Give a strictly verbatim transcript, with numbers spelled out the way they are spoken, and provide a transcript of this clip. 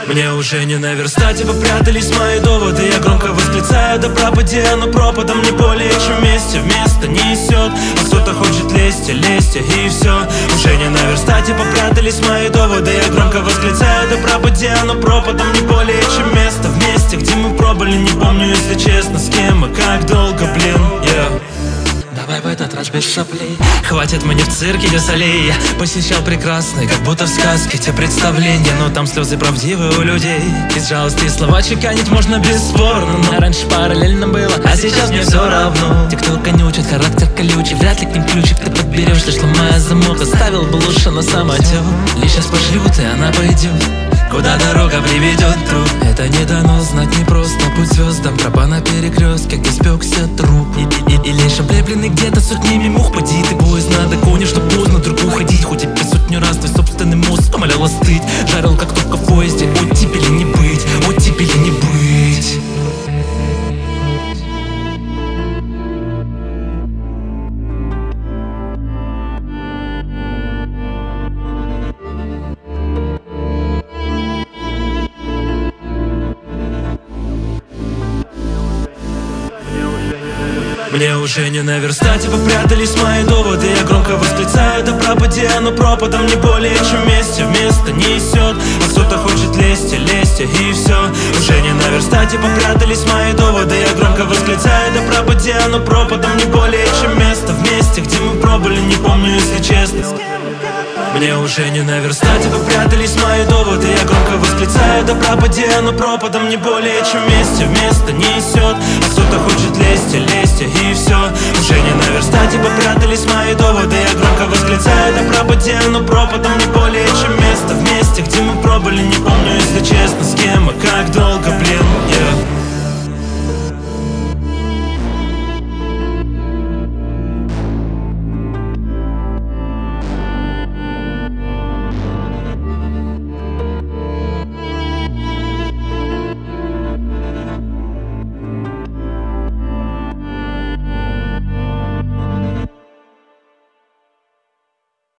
Мне уже не наверстать, и попрятались мои доводы. Я громко восклицаю, да пропади оно пропадом. Не более чем вместе, вместо несет. А кто-то хочет лезть, лезть, и все. Уже не наверстать, и попрятались мои доводы. Я громко восклицаю, да пропади оно пропадом. Не более чем место, вместе, где мы пробыли. Не помню, если честно, с кем и как долго, блин, yeah. Давай в этот раз без соплей. Хватит мне в цирке де солей. Я посещал прекрасные, как будто в сказке, те представления, но там слезы правдивые у людей. Из жалости слова чеканить можно бесспорно, но раньше параллельно было, а сейчас мне все равно. Те, кто конючит, характер колючий, вряд ли к ним ключик ты подберешь. Лишь ломая замок, оставил бы лучше на самотек. Лишь сейчас пошлют, и она пойдет, куда дорога приведет труп. Это не дано знать, не просто путь звездам. Тропа на перекрестке, где спекся труп. И, и, и, и лишь облепленный где-то сотнями мух. Поди ты поезд на догоне, чтоб поздно другу ходить. Хоть и без сотню раз твой собственный мозг умолял остыть. Жарил как только в поезде, оттепели не быть, оттепели не быть. Мне уже не наверстать, и попрятались мои доводы. Я громко восклицаю, да пропади оно пропадом. Не более чем вместе, вместо несет. А кто-то хочет лезть, лезть, и все. Уже не наверстать, и попрятались мои доводы. Я громко восклицаю, да пропади оно пропадом. Не более чем место, вместе, где мы пробыли. Не помню, если честно. Мне уже не наверстать, и попрятались мои доводы. Я громко восклицаю, да пропади оно пропадом. Не более чем вместе, вместо несет. А кто-то хочет лезть, лезть, и все. Уже не наверстать, и попрятались мои доводы. Я громко восклицаю, да